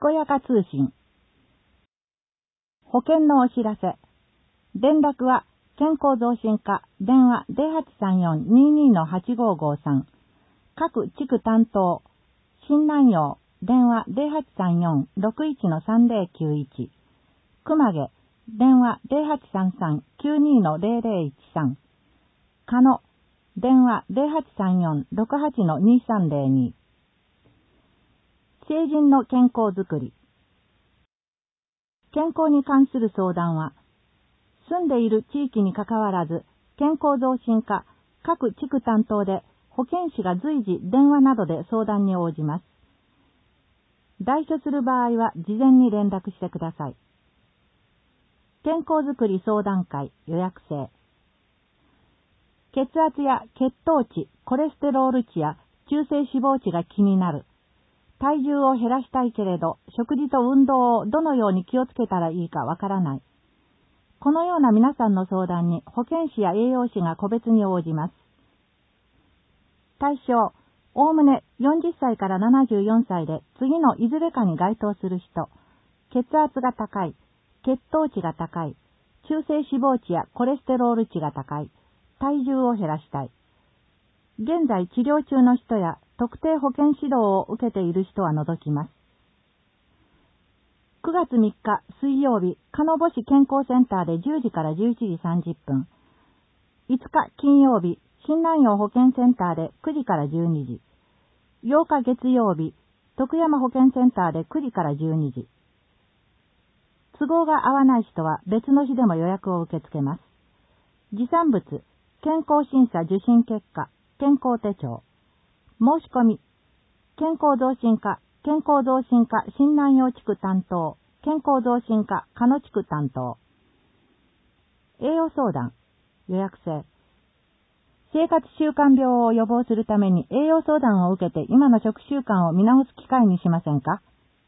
こやか通信。保険のお知らせ。連絡は、健康増進課、電話 0834-22-8553。各地区担当、新南陽、電話 0834-61-3091。熊毛、電話 0833-92-0013。加野、電話 0834-68-2302。成人の健康づくり。健康に関する相談は、住んでいる地域にかかわらず、健康増進課、各地区担当で、保健師が随時電話などで相談に応じます。代書する場合は事前に連絡してください。健康づくり相談会予約制。血圧や血糖値、コレステロール値や中性脂肪値が気になる。体重を減らしたいけれど、食事と運動をどのように気をつけたらいいかわからない。このような皆さんの相談に保健師や栄養士が個別に応じます。対象、おおむね40歳から74歳で次のいずれかに該当する人、血圧が高い、血糖値が高い、中性脂肪値やコレステロール値が高い、体重を減らしたい。現在治療中の人や特定保健指導を受けている人は除きます。9月3日水曜日、鹿野母市健康センターで10時から11時30分。5日金曜日、新南陽保健センターで9時から12時。8日月曜日、徳山保健センターで9時から12時。都合が合わない人は別の日でも予約を受け付けます。持参物、健康審査受診結果、健康手帳。申し込み、健康増進課新南陽地区担当、健康増進課鹿野地区担当。栄養相談、予約制。生活習慣病を予防するために栄養相談を受けて今の食習慣を見直す機会にしませんか？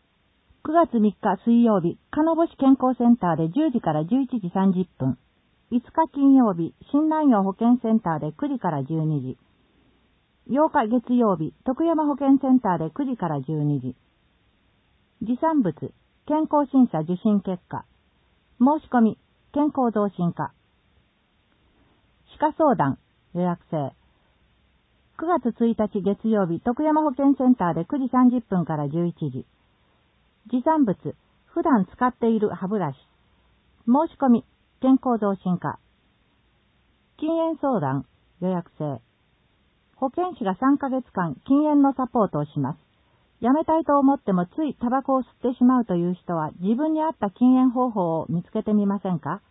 9 月3日水曜日、鹿野母市健康センターで10時から11時30分。5日金曜日、新南陽保健センターで9時から12時。8日月曜日、徳山保健センターで9時から12時。持参物、健康審査受診結果。申し込み、健康増進課。歯科相談、予約制。9月1日月曜日、徳山保健センターで9時30分から11時。持参物、普段使っている歯ブラシ。申し込み、健康増進課。禁煙相談、予約制。保健師が3ヶ月間禁煙のサポートをします。やめたいと思ってもついタバコを吸ってしまうという人は自分に合った禁煙方法を見つけてみませんか？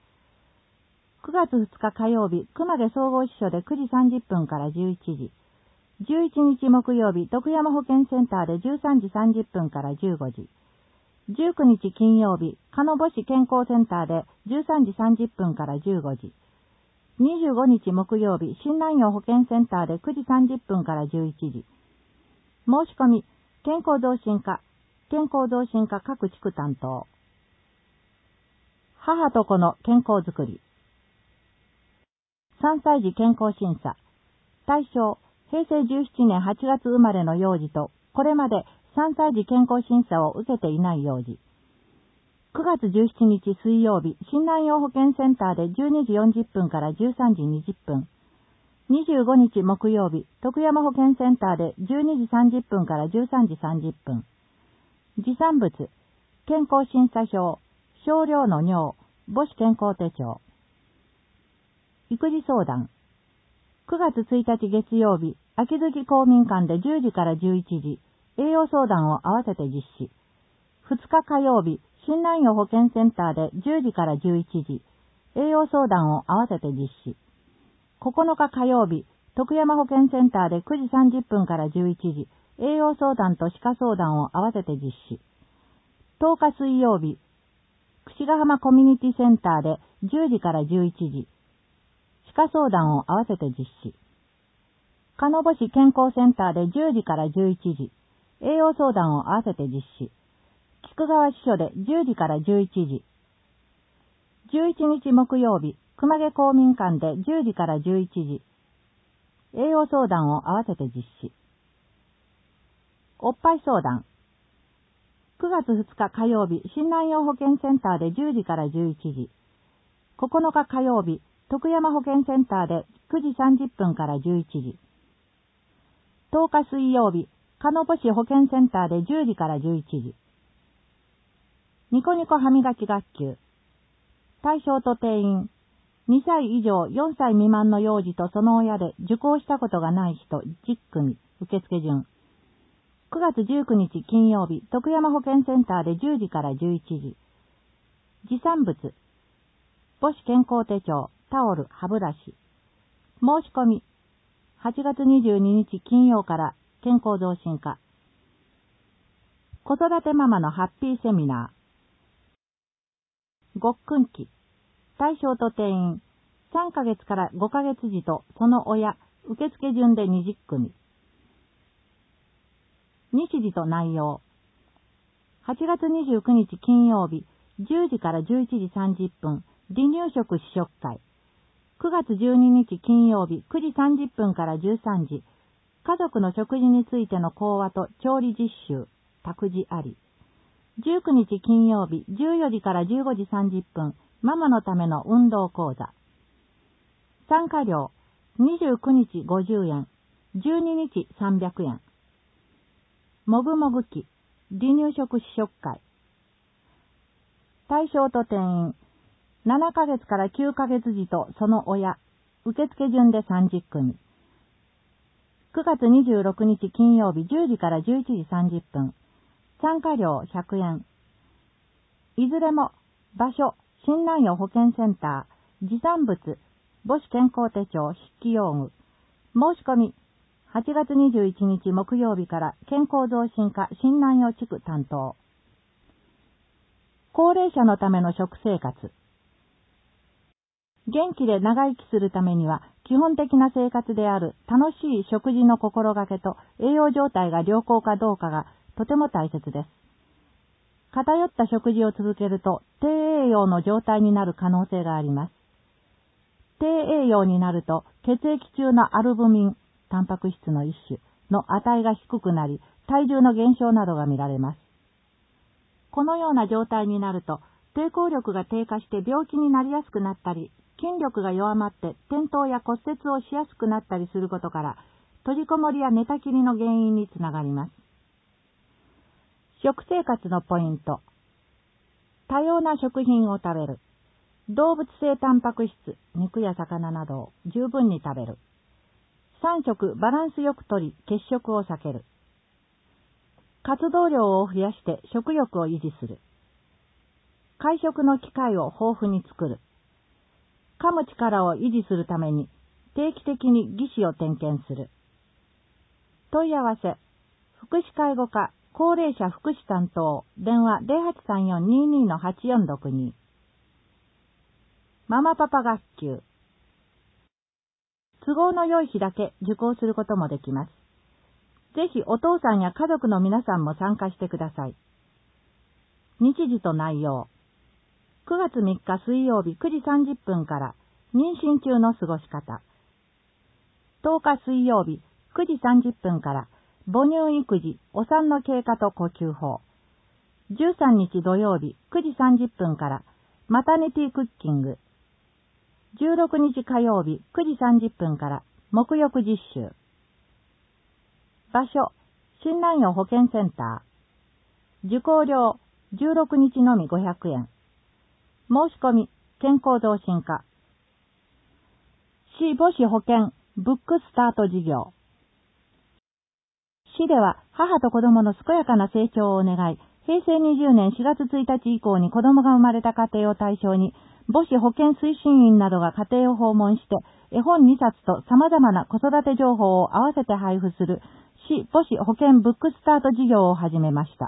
9 月2日火曜日、熊毛総合支所で9時30分から11時。11日木曜日、徳山保健センターで13時30分から15時。19日金曜日、鹿野母市健康センターで13時30分から15時。25日木曜日、新南陽保健センターで9時30分から11時。申し込み、健康増進課各地区担当。母と子の健康づくり。3歳児健康審査。対象、平成17年8月生まれの幼児と、これまで3歳児健康審査を受けていない幼児。9月17日水曜日、新南陽保健センターで12時40分から13時20分。25日木曜日、徳山保健センターで12時30分から13時30分。持参物、健康審査表、少量の尿、母子健康手帳。育児相談。9月1日月曜日、秋月公民館で10時から11時、栄養相談を合わせて実施。2日火曜日、新南陽保健センターで10時から11時、栄養相談を合わせて実施。9日火曜日、徳山保健センターで9時30分から11時、栄養相談と歯科相談を合わせて実施。10日水曜日、櫛ヶ浜コミュニティセンターで10時から11時、歯科相談を合わせて実施。鹿野母市健康センターで10時から11時、栄養相談を合わせて実施。菊川支所で10時から11時。11日木曜日、熊毛公民館で10時から11時。栄養相談を合わせて実施。おっぱい相談。 9月2日火曜日、新南陽保健センターで10時から11時。9日火曜日、徳山保健センターで9時30分から11時。10日水曜日、鹿野母市保健センターで10時から11時。ニコニコ歯磨き学級。対象と定員。2歳以上4歳未満の幼児とその親で受講したことがない人10組。受付順。9月19日金曜日、徳山保健センターで10時から11時。持参物。母子健康手帳、タオル、歯ブラシ。申し込み。8月22日金曜から健康増進課。子育てママのハッピーセミナー。ごっくん期。対象と定員。3ヶ月から5ヶ月児とその親、受付順で20組。日時と内容。8月29日金曜日、10時から11時30分、離乳食試食会。9月12日金曜日、9時30分から13時、家族の食事についての講話と調理実習、託児あり。19日金曜日、14時から15時30分、ママのための運動講座。参加料、29日50円、12日300円。もぐもぐ期、離乳食試食会。対象と定員、7ヶ月から9ヶ月児とその親、受付順で30組。9月26日金曜日10時から11時30分。参加料100円。いずれも、場所、新南陽保健センター、持参物、母子健康手帳、筆記用具。申し込み、8月21日木曜日から健康増進課新南陽地区担当。高齢者のための食生活。元気で長生きするためには、基本的な生活である楽しい食事の心がけと栄養状態が良好かどうかがとても大切です。偏った食事を続けると低栄養の状態になる可能性があります。低栄養になると血液中のアルブミン、タンパク質の一種の値が低くなり、体重の減少などが見られます。このような状態になると、抵抗力が低下して病気になりやすくなったり、筋力が弱まって転倒や骨折をしやすくなったりすることから、閉じこもりや寝たきりの原因につながります。食生活のポイント。多様な食品を食べる。動物性タンパク質、肉や魚などを十分に食べる。3食バランスよくとり、欠食を避ける。活動量を増やして食欲を維持する。会食の機会を豊富に作る。噛む力を維持するために定期的に義肢を点検する。問い合わせ、福祉介護課高齢者福祉担当、電話 0834-22-8462。ママパパ学級。都合の良い日だけ受講することもできます。ぜひお父さんや家族の皆さんも参加してください。日時と内容。9月3日水曜日9時30分から妊娠中の過ごし方。10日水曜日9時30分から母乳育児、お産の経過と呼吸法。13日土曜日9時30分からマタニティクッキング。16日火曜日9時30分から沐浴実習。場所、新南陽保健センター。受講料、16日のみ500円。申し込み、健康増進課。市母子保健ブックスタート事業。市では母と子供の健やかな成長を願い、平成20年4月1日以降に子供が生まれた家庭を対象に、母子保健推進員などが家庭を訪問して、絵本2冊と様々な子育て情報を合わせて配布する市母子保健ブックスタート事業を始めました。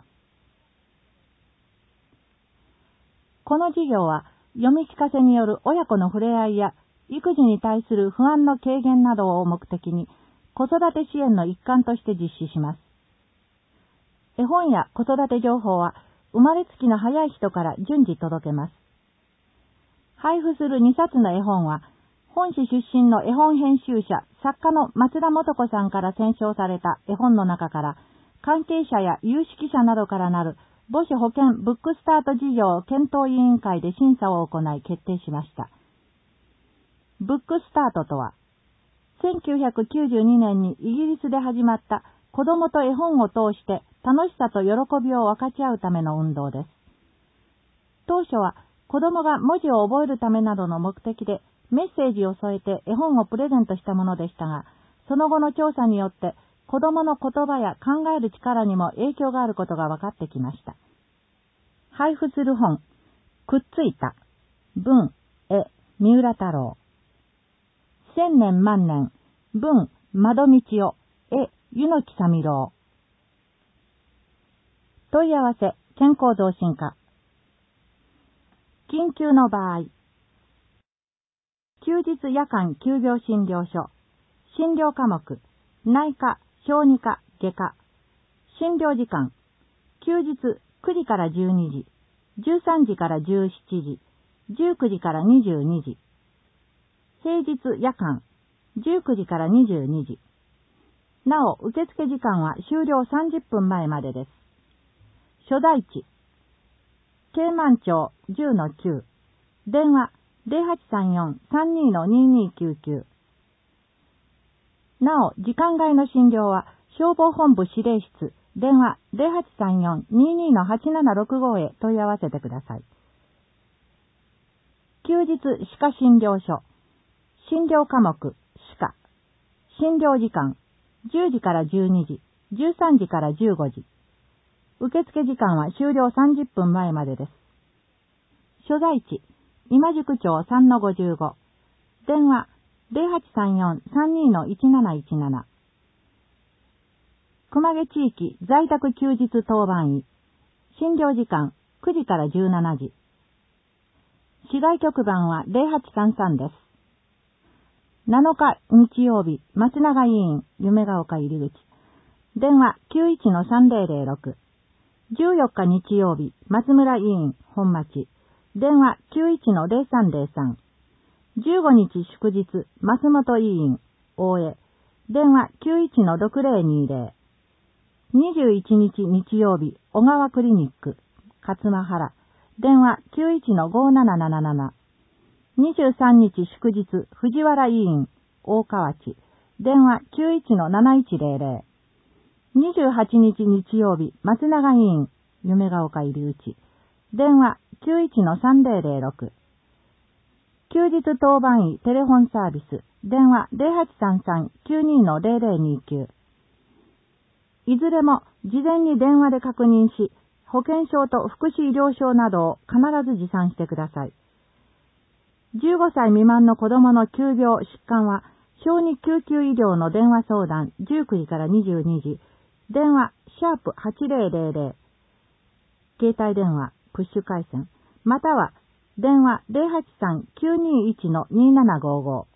この事業は、読み聞かせによる親子の触れ合いや、育児に対する不安の軽減などを目的に、子育て支援の一環として実施します。絵本や子育て情報は、生まれつきの早い人から順次届けます。配布する2冊の絵本は、本市出身の絵本編集者、作家の松田素子さんから選奨された絵本の中から、関係者や有識者などからなる母子保健ブックスタート事業検討委員会で審査を行い決定しました。ブックスタートとは、1992年にイギリスで始まった子供と絵本を通して楽しさと喜びを分かち合うための運動です。当初は子供が文字を覚えるためなどの目的でメッセージを添えて絵本をプレゼントしたものでしたが、その後の調査によって子供の言葉や考える力にも影響があることが分かってきました。配布する本、くっついた、文、絵、三浦太郎。千年万年、文、窓道夫、絵、柚木三郎。問い合わせ、健康増進課。緊急の場合、休日夜間休業診療所、診療科目、内科、小児科、外科。診療時間、休日9時から12時、13時から17時、19時から22時。平日夜間、19時から22時。なお、受付時間は終了30分前までです。所在地、京満町 10-9。電話、0834-32-2299。なお、時間外の診療は、消防本部指令室、電話 0834-22-8765 へ問い合わせてください。休日歯科診療所、診療科目、歯科。診療時間、10時から12時、13時から15時。受付時間は終了30分前までです。所在地、今宿町 3-55。電話、0834-32-1717。熊毛地域在宅休日当番医。診療時間、9時から17時。市外局番は0833です。7日日曜日、松永委員、夢が丘入り口。電話 91-3006。14日日曜日、松村委員、本町。電話 91-0303。15日祝日、松本委員、大江。電話 91-6020。21日日曜日、小川クリニック、勝間原。電話 91-5777。23日祝日、藤原委員、大河内。電話 91-7100。28日日曜日、松永委員、夢が丘入り口。電話 91-3006。休日当番医テレフォンサービス。電話 0833-92-0029。いずれも事前に電話で確認し、保険証と福祉医療証などを必ず持参してください。15歳未満の子供の急病、疾患は、小児救急医療の電話相談19時から22時。電話#8000。携帯電話、プッシュ回線。または、電話 083-921-2755。